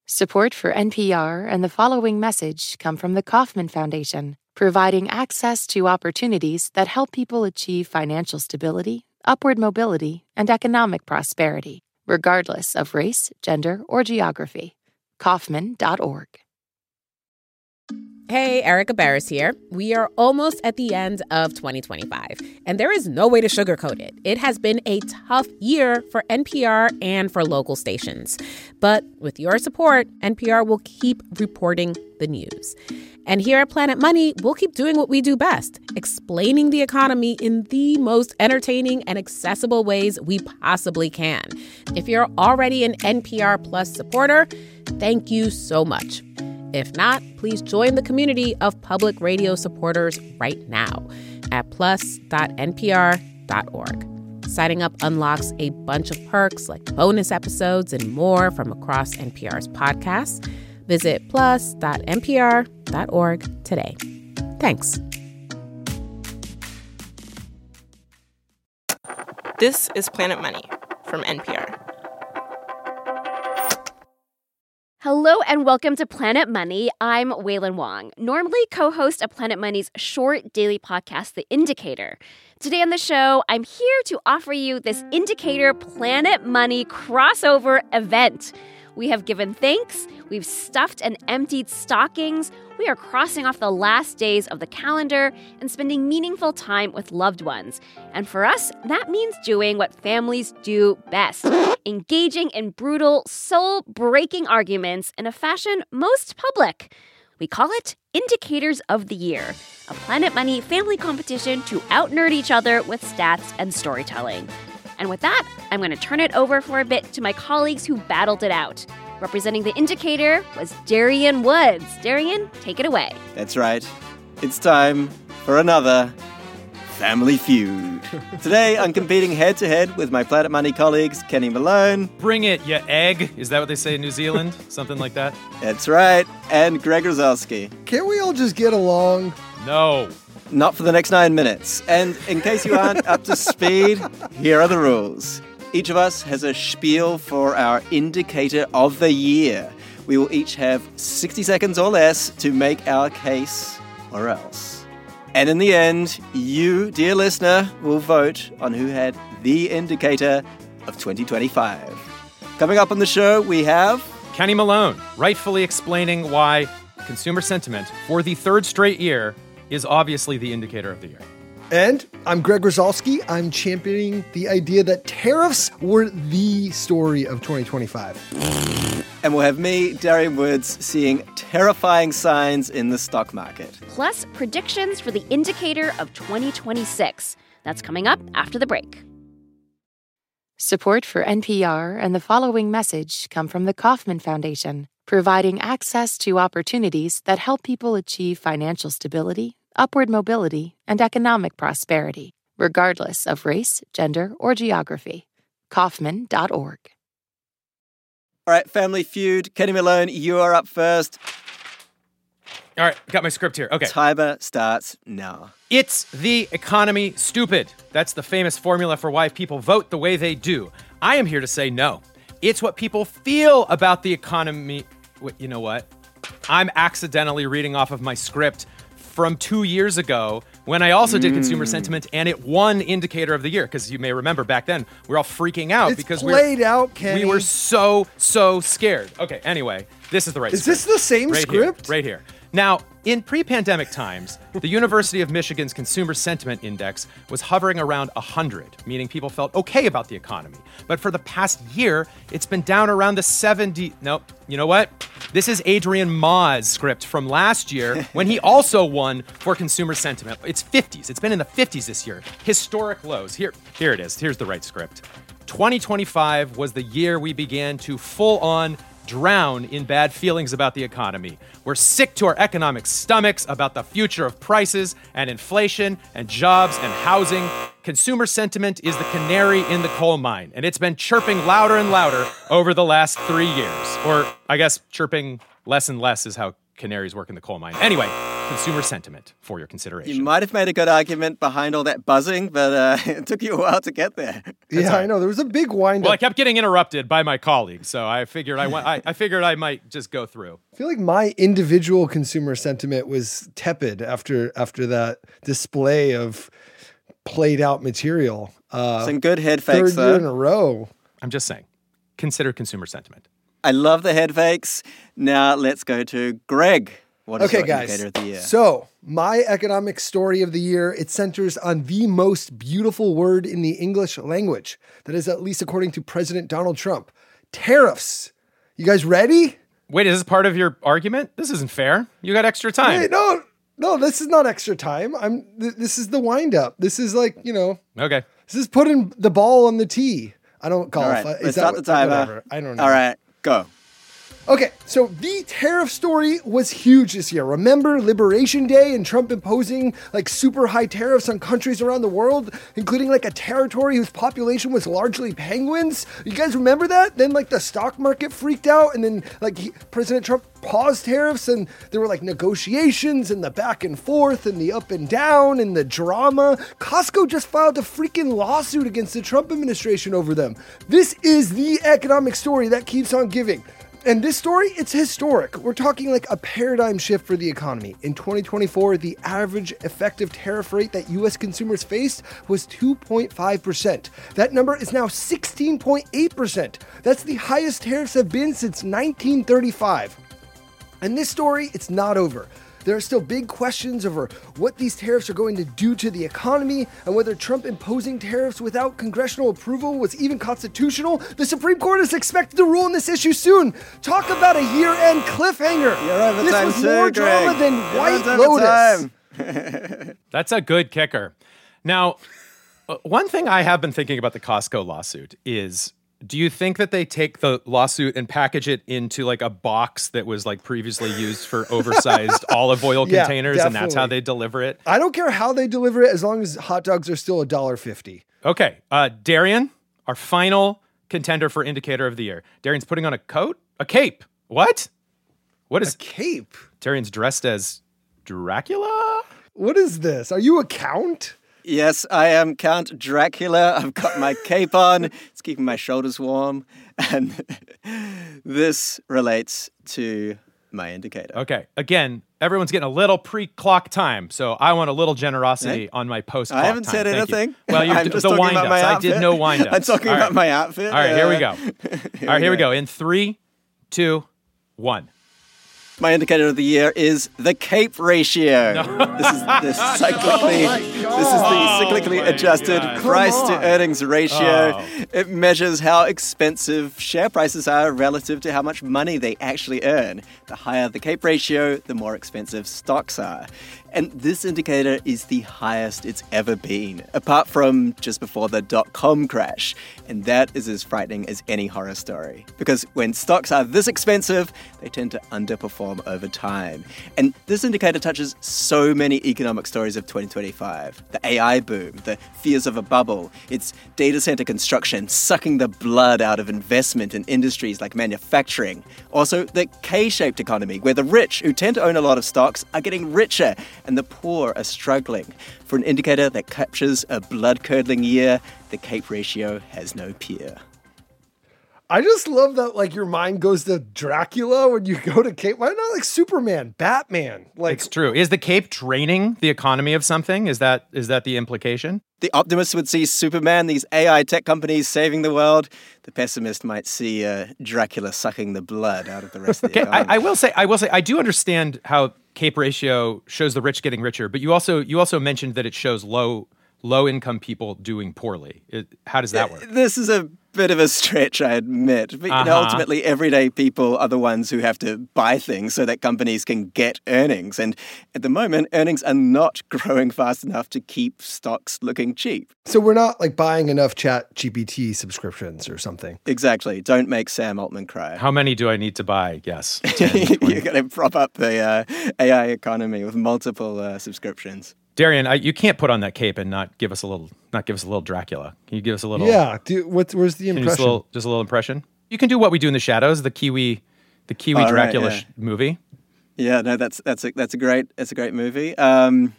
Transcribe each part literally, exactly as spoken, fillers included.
Support for N P R and the following message come from the Kauffman Foundation, providing access to opportunities that help people achieve financial stability, upward mobility, and economic prosperity, regardless of race, gender, or geography. Kauffman dot org. Hey, Erica Barris here. We are almost at the end of twenty twenty-five, and there is no way to sugarcoat it. It has been a tough year for N P R and for local stations. But with your support, N P R will keep reporting the news. And here at Planet Money, we'll keep doing what we do best, explaining the economy in the most entertaining and accessible ways we possibly can. If you're already an N P R Plus supporter, thank you so much. If not, please join the community of public radio supporters right now at plus dot n p r dot org. Signing up unlocks a bunch of perks like bonus episodes and more from across N P R's podcasts. Visit plus dot n p r dot org today. Thanks. This is Planet Money from N P R. Hello and welcome to Planet Money. I'm Wailin Wong, normally co-host of Planet Money's short daily podcast, The Indicator. Today on the show, I'm here to offer you this Indicator Planet Money crossover event. We have given thanks, we've stuffed and emptied stockings, we are crossing off the last days of the calendar and spending meaningful time with loved ones. And for us, that means doing what families do best, engaging in brutal, soul-breaking arguments in a fashion most public. We call it Indicators of the Year, a Planet Money family competition to out-nerd each other with stats and storytelling. And with that, I'm going to turn it over for a bit to my colleagues who battled it out. Representing the Indicator was Darian Woods. Darian, take it away. That's right. It's time for another Family Feud. Today, I'm competing head-to-head with my Planet Money colleagues, Kenny Malone. Bring it, you egg. Is that what they say in New Zealand? Something like that? That's right. And Greg Rosalsky. Can't we all just get along? No. Not for the next nine minutes. And in case you aren't up to speed, here are the rules. Each of us has a spiel for our Indicator of the Year. We will each have sixty seconds or less to make our case, or else. And in the end, you, dear listener, will vote on who had the Indicator of twenty twenty-five. Coming up on the show, we have Kenny Malone, rightfully explaining why consumer sentiment for the third straight year is obviously the indicator of the year. And I'm Greg Rosalsky. I'm championing the idea that tariffs were the story of twenty twenty-five. And we'll have me, Darian Woods, seeing terrifying signs in the stock market. Plus, predictions for the Indicator of twenty twenty-six. That's coming up after the break. Support for N P R and the following message come from the Kauffman Foundation, providing access to opportunities that help people achieve financial stability, upward mobility, and economic prosperity, regardless of race, gender, or geography. Kauffman dot org. All right, Family Feud. Kenny Malone, you are up first. All right, got my script here. Okay. Timer starts now. It's the economy, stupid. That's the famous formula for why people vote the way they do. I am here to say no. It's what people feel about the economy. Wait, you know what? I'm accidentally reading off of my script from two years ago when I also did consumer sentiment, and it won Indicator of the Year, because you may remember back then we were all freaking out It's because played we were, out, Kenny. we were so, so scared. Okay, anyway, this is the right Is script. this the same right script? Here, right here. Now, in pre-pandemic times, the University of Michigan's Consumer Sentiment Index was hovering around one hundred, meaning people felt okay about the economy. But for the past year, it's been down around the seventy. Nope. You know what? This is Adrian Ma's script from last year when he also won for consumer sentiment. It's fifties. It's been in the fifties this year. Historic lows. Here, here it is. Here's the right script. twenty twenty-five was the year we began to full-on drown in bad feelings about the economy. We're sick to our economic stomachs about the future of prices and inflation and jobs and housing. Consumer sentiment is the canary in the coal mine, and it's been chirping louder and louder over the last three years. Or I guess chirping less and less is how canaries work in the coal mine. Anyway, consumer sentiment for your consideration. You might have made a good argument behind all that buzzing, but uh, it took you a while to get there. Yeah, right. I know. There was a big wind Well, up. I kept getting interrupted by my colleagues, so I figured I, went, I, I figured I might just go through. I feel like my individual consumer sentiment was tepid after after that display of played out material. Uh, Some good head third fakes, year in though. a row. I'm just saying, consider consumer sentiment. I love the head fakes. Now let's go to Greg. What is Okay, your guys. indicator of the year? So, my economic story of the year, it centers on the most beautiful word in the English language. That is, at least according to President Donald Trump. Tariffs. You guys ready? Wait, is this part of your argument? This isn't fair. You got extra time. Wait, no, no, this is not extra time. I'm. Th- this is the wind up. This is like, you know, Okay. this is putting the ball on the tee. I don't golf. All right, Uh, is let's that start the what- timer. whatever. I don't know. All right, go. Okay, so the tariff story was huge this year. Remember Liberation Day and Trump imposing like super high tariffs on countries around the world, including like a territory whose population was largely penguins? You guys remember that? Then like the stock market freaked out, and then like he, President Trump paused tariffs, and there were like negotiations and the back and forth and the up and down and the drama. Costco just filed a freaking lawsuit against the Trump administration over them. This is the economic story that keeps on giving. And this story, it's historic. We're talking like a paradigm shift for the economy. In twenty twenty-four, the average effective tariff rate that U S consumers faced was two point five percent. That number is now sixteen point eight percent. That's the highest tariffs have been since nineteen thirty-five. And this story, it's not over. There are still big questions over what these tariffs are going to do to the economy and whether Trump imposing tariffs without congressional approval was even constitutional. The Supreme Court is expected to rule on this issue soon. Talk about a year-end cliffhanger. You're over this time was too, more drama Greg. than You're White over Lotus. time. That's a good kicker. Now, uh, one thing I have been thinking about the Costco lawsuit is, do you think that they take the lawsuit and package it into like a box that was like previously used for oversized olive oil Yeah, containers, and that's how definitely. they deliver it? I don't care how they deliver it as long as hot dogs are still one dollar fifty. Okay, uh, Darian, our final contender for indicator of the year. Darian's putting on a coat? A cape. What? What is... Cape? Darian's dressed as Dracula? What is this? Are you a count? Yes, I am Count Dracula. I've got my cape on. It's keeping my shoulders warm. And this relates to my indicator. Okay, again, everyone's getting a little pre-clock time, so I want a little generosity Eh? on my post-clock time. I haven't said Thank you. anything. Well, you're I'm d- just the talking wind-ups. about my I outfit. did no wind-ups. I'm talking All about right. my outfit. All right, here we Uh, go. here All right, here we go. go. In three, two, one. My indicator of the year is the CAPE ratio. This is the cyclically, Oh my this is God. the cyclically Oh my adjusted God. price Come to on. earnings ratio. Oh. It measures how expensive share prices are relative to how much money they actually earn. The higher the CAPE ratio, the more expensive stocks are. And this indicator is the highest it's ever been, apart from just before the dot-com crash. And that is as frightening as any horror story. Because when stocks are this expensive, they tend to underperform over time. And this indicator touches so many economic stories of twenty twenty-five. The A I boom, the fears of a bubble, it's data center construction sucking the blood out of investment in industries like manufacturing. Also, the K-shaped economy, where the rich, who tend to own a lot of stocks, are getting richer and the poor are struggling. For an indicator that captures a blood-curdling year, the CAPE ratio has no peer. I just love that, like, your mind goes to Dracula when you go to Cape. Why not like Superman, Batman? Like, It's true. Is the cape draining the economy of something? Is that is that the implication? The optimist would see Superman, these A I tech companies saving the world. The pessimist might see uh, Dracula sucking the blood out of the rest of the Okay, economy. I, I will say, I will say, I do understand how cape ratio shows the rich getting richer, but you also you also mentioned that it shows low low income people doing poorly. It, how does that work? This is a bit of a stretch, I admit. But you know, Uh-huh. ultimately, everyday people are the ones who have to buy things so that companies can get earnings. And at the moment, earnings are not growing fast enough to keep stocks looking cheap. so we're not like buying enough Chat G P T subscriptions or something. Exactly. Don't make Sam Altman cry. How many do I need to buy? Yes. ten, twenty. You're going to prop up the uh, A I economy with multiple uh, subscriptions. Darian, I, you can't put on that cape and not give us a little, not give us a little Dracula. Can you give us a little? Yeah. Do, what, where's the Can you just a impression? little, just a little impression. You can do What We Do in the Shadows, the Kiwi, the Kiwi Oh, right, Dracula yeah. sh- movie. Yeah, no, that's that's a that's a great that's a great movie. Um,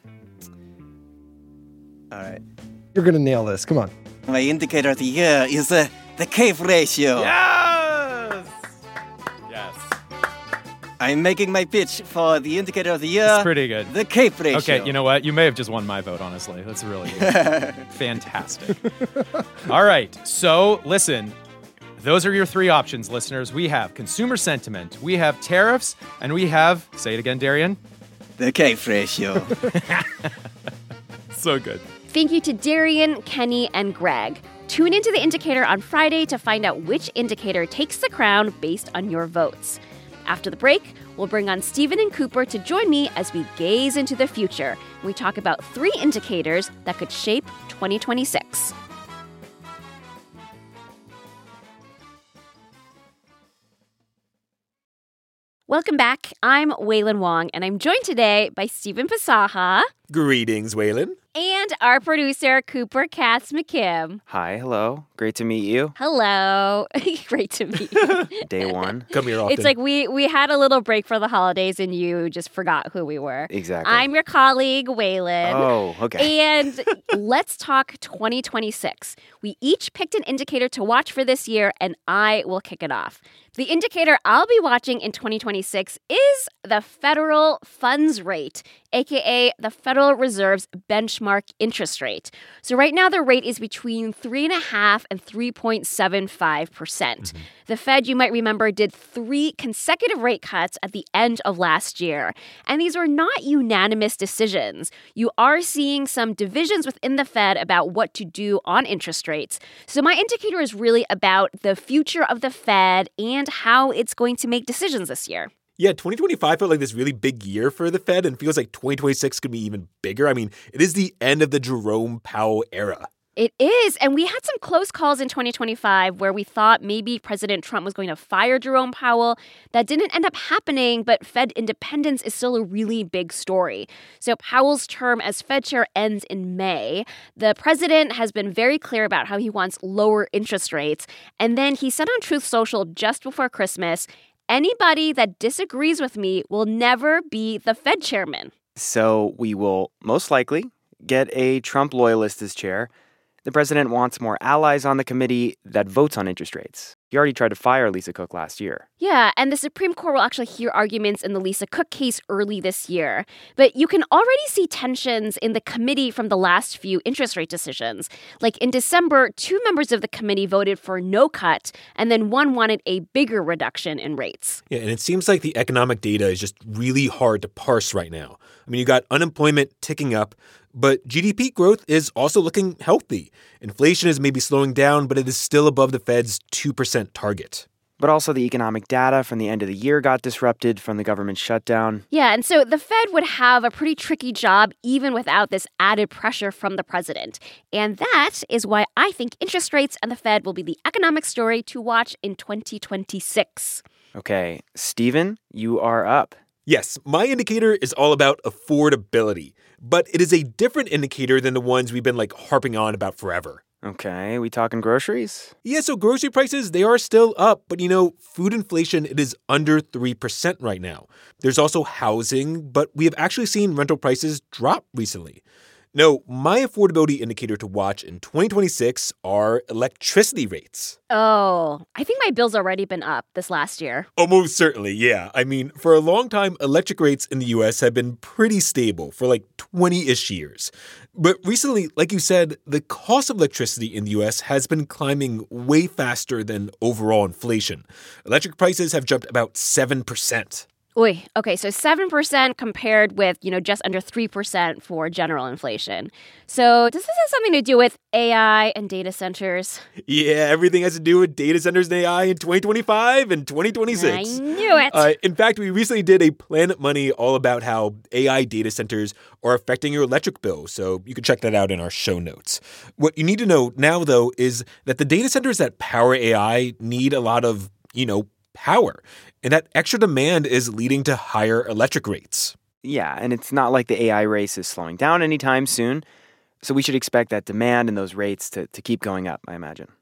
all right, You're going to nail this. Come on. my indicator of the year is the the cave ratio. Yes! Yes. I'm making my pitch for the indicator of the year. It's pretty good. The cave ratio. Okay, you know what? You may have just won my vote, honestly. That's really good. Fantastic. All right, so listen. Those are your three options, listeners. We have consumer sentiment, we have tariffs, and we have, say it again, Darian. The cave ratio. So good. Thank you to Darian, Kenny, and Greg. Tune into The Indicator on Friday to find out which indicator takes the crown based on your votes. After the break, we'll bring on Stephen and Cooper to join me as we gaze into the future. We talk about three indicators that could shape twenty twenty-six. Welcome back. I'm Waylon Wong, and I'm joined today by Stephen Pasaha Greetings, Waylon. and our producer, Cooper Katz McKim. Hi, hello. Great to meet you. Hello. Great to meet you. Day one. Come here often. It's like we we had a little break for the holidays, and you just forgot who we were. Exactly. I'm your colleague, Waylon. Oh, okay. And let's talk twenty twenty-six. We each picked an indicator to watch for this year, and I will kick it off. The indicator I'll be watching in twenty twenty-six is the federal funds rate, aka the Federal Reserve's benchmark interest rate. So right now the rate is between three and a half and three point seven five percent. Mm-hmm. The Fed, you might remember, did three consecutive rate cuts at the end of last year, and these were not unanimous decisions. You are seeing some divisions within the Fed about what to do on interest rates. So my indicator is really about the future of the Fed and how it's going to make decisions this year. Yeah, twenty twenty-five felt like this really big year for the Fed and feels like twenty twenty-six could be even bigger. I mean, it is the end of the Jerome Powell era. It is. And we had some close calls in twenty twenty-five where we thought maybe President Trump was going to fire Jerome Powell. That didn't end up happening, but Fed independence is still a really big story. So Powell's term as Fed chair ends in May. The president has been very clear about how he wants lower interest rates. And then he said on Truth Social just before Christmas, anybody that disagrees with me will never be the Fed chairman. So we will most likely get a Trump loyalist as chair. The president wants more allies on the committee that votes on interest rates. He already tried to fire Lisa Cook last year. Yeah, and the Supreme Court will actually hear arguments in the Lisa Cook case early this year. But you can already see tensions in the committee from the last few interest rate decisions. Like in December, two members of the committee voted for no cut, and then one wanted a bigger reduction in rates. Yeah, and it seems like the economic data is just really hard to parse right now. I mean, you got unemployment ticking up, but G D P growth is also looking healthy. Inflation is maybe slowing down, but it is still above the Fed's two percent target. But also the economic data from the end of the year got disrupted from the government shutdown. Yeah, and so the Fed would have a pretty tricky job even without this added pressure from the president. And that is why I think interest rates and the Fed will be the economic story to watch in twenty twenty-six. Okay, Stephen, you are up. Yes, my indicator is all about affordability, but it is a different indicator than the ones we've been like harping on about forever. Okay, we talking groceries? Yeah, so grocery prices, they are still up, but you know, food inflation, it is under three percent right now. There's also housing, but we have actually seen rental prices drop recently. No, my affordability indicator to watch in twenty twenty-six are electricity rates. Oh, I think my bill's already been up this last year. Almost certainly, yeah. I mean, for a long time, electric rates in the U S have been pretty stable for like twenty-ish years. But recently, like you said, the cost of electricity in the U S has been climbing way faster than overall inflation. Electric prices have jumped about seven percent. Oy, okay, so seven percent compared with, you know, just under three percent for general inflation. So does this have something to do with A I and data centers? Yeah, everything has to do with data centers and A I in twenty twenty-five and twenty twenty-six. I knew it. Uh, in fact, we recently did a Planet Money all about how A I data centers are affecting your electric bill, so you can check that out in our show notes. What you need to know now, though, is that the data centers that power A I need a lot of, you know, power. And that extra demand is leading to higher electric rates. Yeah, and it's not like the A I race is slowing down anytime soon. So we should expect that demand and those rates to, to keep going up, I imagine.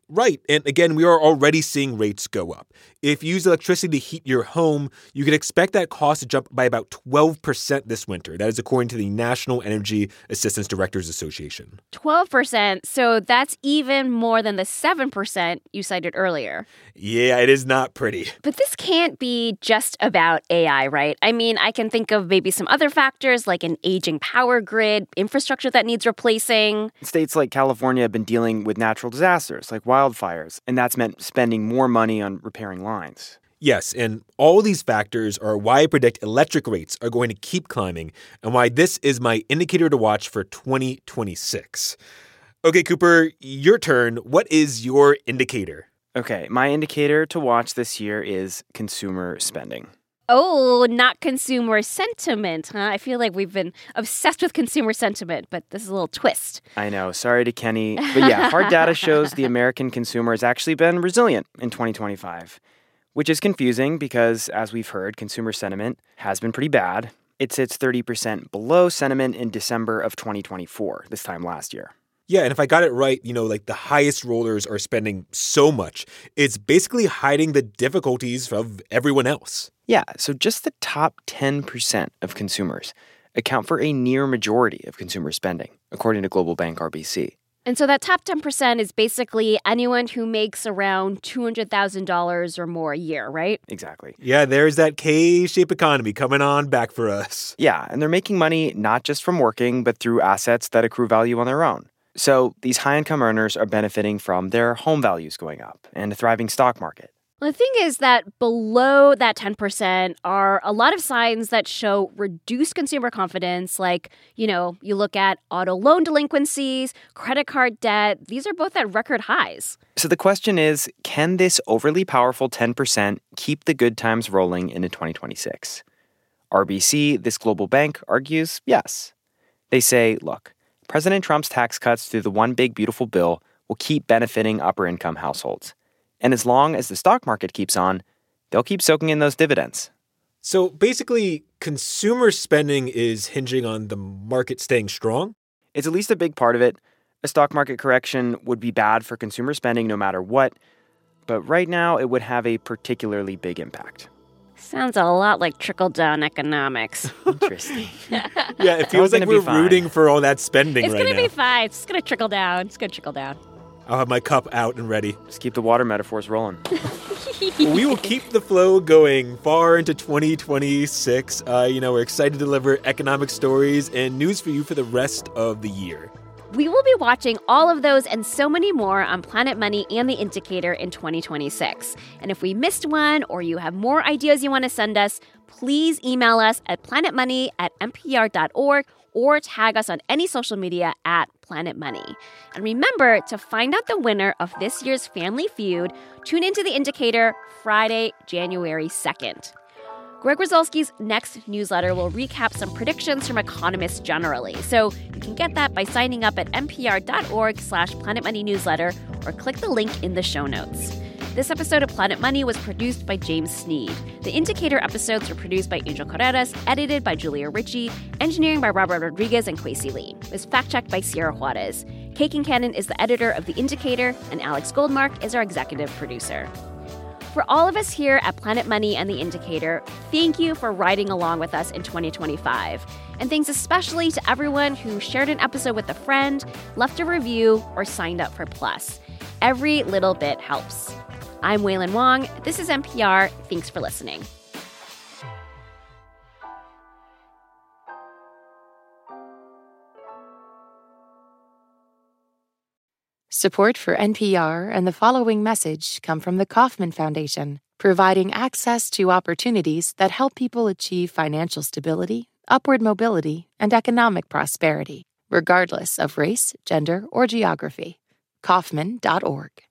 Right. And again, we are already seeing rates go up. If you use electricity to heat your home, you can expect that cost to jump by about twelve percent this winter. That is according to the National Energy Assistance Directors Association. twelve percent. So that's even more than the seven percent you cited earlier. Yeah, it is not pretty. But this can't be just about A I, right? I mean, I can think of maybe some other factors like an aging power grid, infrastructure that needs replacing. States like California have been dealing with natural disasters like wildfires, and that's meant spending more money on repairing lines. Yes, and all these factors are why I predict electric rates are going to keep climbing and why this is my indicator to watch for twenty twenty-six. Okay, Cooper, your turn. What is your indicator? Okay, my indicator to watch this year is consumer spending. Oh, not consumer sentiment, huh? I feel like we've been obsessed with consumer sentiment, but this is a little twist. I know, sorry to Kenny. But yeah, hard data shows the American consumer has actually been resilient in twenty twenty-five, which is confusing because, as we've heard, consumer sentiment has been pretty bad. It sits thirty percent below sentiment in December of twenty twenty-four, this time last year. Yeah, and if I got it right, you know, like the highest rollers are spending so much, it's basically hiding the difficulties of everyone else. Yeah, so just the top ten percent of consumers account for a near majority of consumer spending, according to Global Bank R B C. And so that top ten percent is basically anyone who makes around two hundred thousand dollars or more a year, right? Exactly. Yeah, there's that K-shaped economy coming on back for us. Yeah, and they're making money not just from working, but through assets that accrue value on their own. So these high-income earners are benefiting from their home values going up and a thriving stock market. Well, the thing is that below that ten percent are a lot of signs that show reduced consumer confidence. Like, you know, you look at auto loan delinquencies, credit card debt. These are both at record highs. So the question is, can this overly powerful ten percent keep the good times rolling into twenty twenty-six? R B C, this global bank, argues yes. They say, look, President Trump's tax cuts through the One Big Beautiful Bill will keep benefiting upper-income households. And as long as the stock market keeps on, they'll keep soaking in those dividends. So basically, consumer spending is hinging on the market staying strong? It's at least a big part of it. A stock market correction would be bad for consumer spending no matter what. But right now, it would have a particularly big impact. Sounds a lot like trickle-down economics. Interesting. Yeah, it feels like we're rooting for all that spending it's right now. It's going to be fine. It's going to trickle down. It's going to trickle down. I'll have my cup out and ready. Just keep the water metaphors rolling. We will keep the flow going far into twenty twenty-six. Uh, you know, we're excited to deliver economic stories and news for you for the rest of the year. We will be watching all of those and so many more on Planet Money and The Indicator in twenty twenty-six. And if we missed one or you have more ideas you want to send us, please email us at planetmoney at n p r dot org or tag us on any social media at Planet Money. And remember, to find out the winner of this year's Family Feud, tune into The Indicator Friday, January second. Greg Rosalsky's next newsletter will recap some predictions from economists generally. So you can get that by signing up at npr.org slash Planet Money newsletter or click the link in the show notes. This episode of Planet Money was produced by James Sneed. The Indicator episodes were produced by Angel Carreras, edited by Julia Ritchie, engineering by Robert Rodriguez and Kwesi Lee. It was fact-checked by Sierra Juarez. Kate Kincannon is the editor of The Indicator, and Alex Goldmark is our executive producer. For all of us here at Planet Money and The Indicator, thank you for riding along with us in twenty twenty-five. And thanks especially to everyone who shared an episode with a friend, left a review, or signed up for Plus. Every little bit helps. I'm Wailin Wong. This is N P R. Thanks for listening. Support for N P R and the following message come from the Kauffman Foundation, providing access to opportunities that help people achieve financial stability, upward mobility, and economic prosperity, regardless of race, gender, or geography. Kauffman dot org.